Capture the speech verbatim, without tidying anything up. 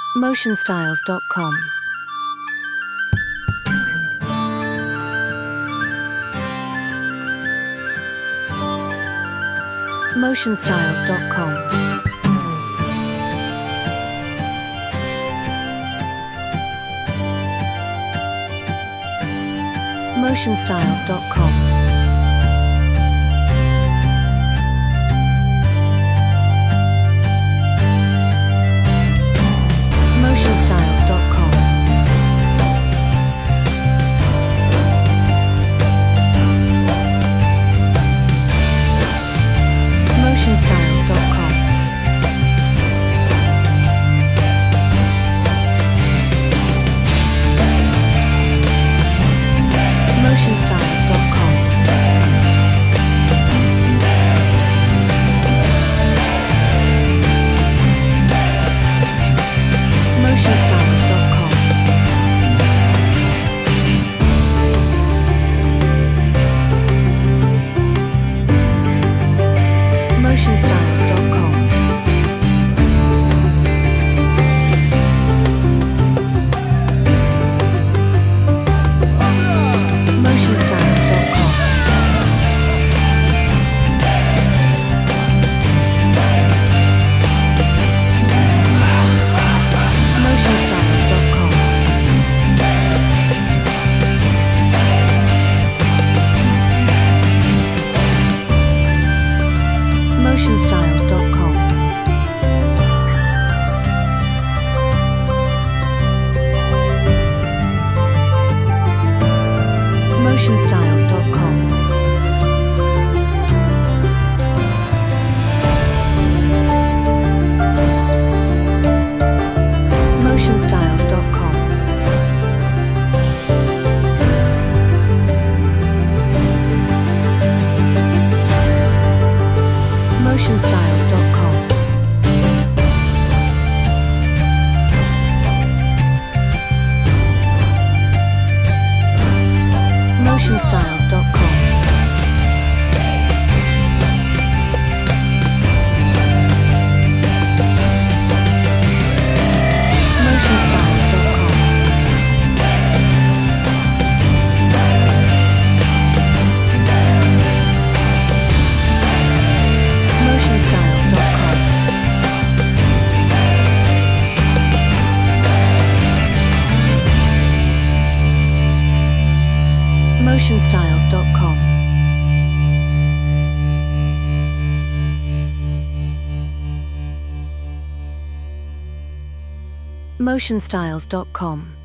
motion styles dot com. motion styles dot com. motion styles dot com. motion styles dot com. motion styles dot com. motion styles dot com. motion styles dot com. motion styles dot com. motion styles dot com. motion styles dot com. motion styles dot com. motion styles dot com. motion styles dot com. motion styles dot com. motion styles dot com. motion styles dot com. motion styles dot com. motion styles dot com. motion styles dot com.